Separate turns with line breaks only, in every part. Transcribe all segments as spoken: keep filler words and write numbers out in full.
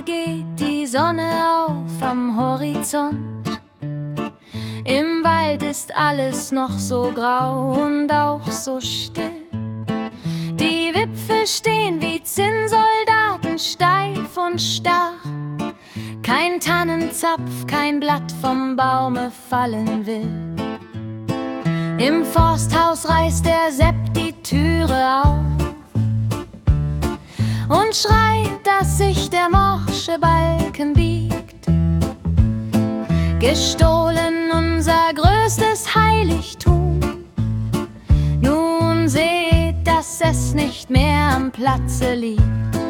Gerade geht die Sonne auf am Horizont. Im Wald ist alles noch so grau und auch so still. Die Wipfel stehen wie Zinnsoldaten, steif und starr. Kein Tannenzapf, kein Blatt vom Baume fallen will. Im Forsthaus reißt der Sepp die Türe auf und schreit, dass sich der morsche Balken biegt. Gestohlen unser größtes Heiligtum. Nun seht, dass es nicht mehr am Platze liegt.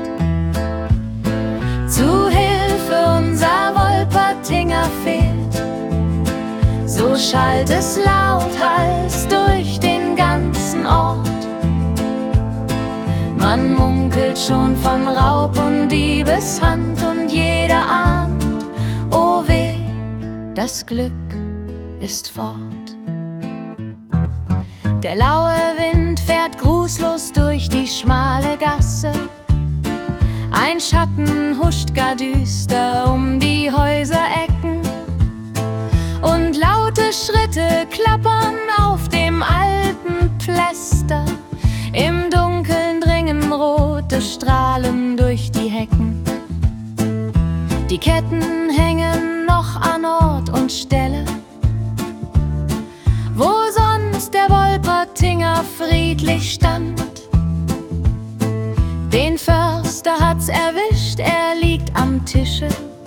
Zu Hilfe unser Wolpertinger fehlt. So schallt es lauthals durch den ganzen Ort. Man munkelt schon von Raub und Diebeshand und jeder ahnt, oh weh, das Glück ist fort. Der laue Wind fährt grußlos durch die schmale Gasse. Ein Schatten huscht gar düster um die Häuserecken. Und laute Schritte klappern auf dem alten Pflaster. Im Dunkeln dringen rote Strahlen durch die Hecken. Die Ketten hängen noch an Ort und Stelle, wo sonst der Wolpertinger friedlich stand. Den Förster hat's erwischt, er liegt am Tische.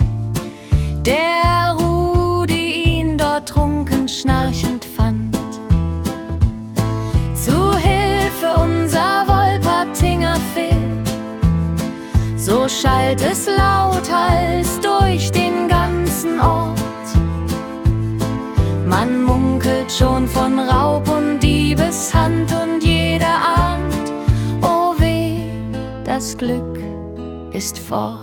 Der Rudi ihn dort trunken schnarchend fand. Zu Hilfe unser Wolpertinger fehlt. So schallt es lauthals durch den ganzen Ort. Man munkelt schon von Raub und Diebeshand und jeder ahnt, oh weh, das Glück ist fort.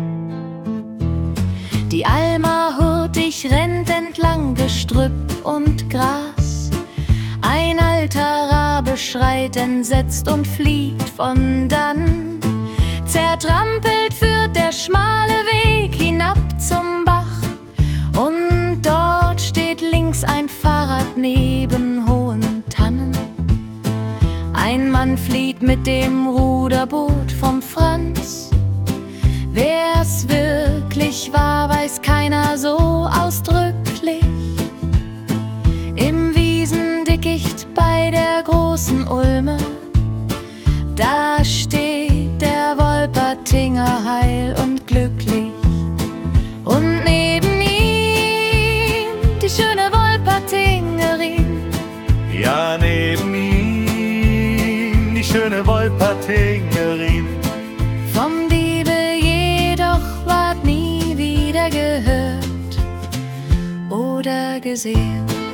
Die Alma hurtig rennt entlang Gestrüpp und Gras. Ein alter Rabe schreit entsetzt und fliegt von dann. Zertrampelt führt der schmale Weg hinab zum Bach. Und dort steht links ein Fahrrad neben hohen Tannen. Ein Mann flieht mit dem Ruderboot vom Franz. Wer's wirklich war, weiß keiner so ausdrücklich. Im Wiesendickicht bei der großen Ulme, da steht der Wolpertinger heil und glücklich. Und neben ihm die schöne Wolpertingerin.
Ja, neben ihm die schöne Wolpertingerin.
Vom Diebe jedoch ward nie wieder gehört oder gesehen.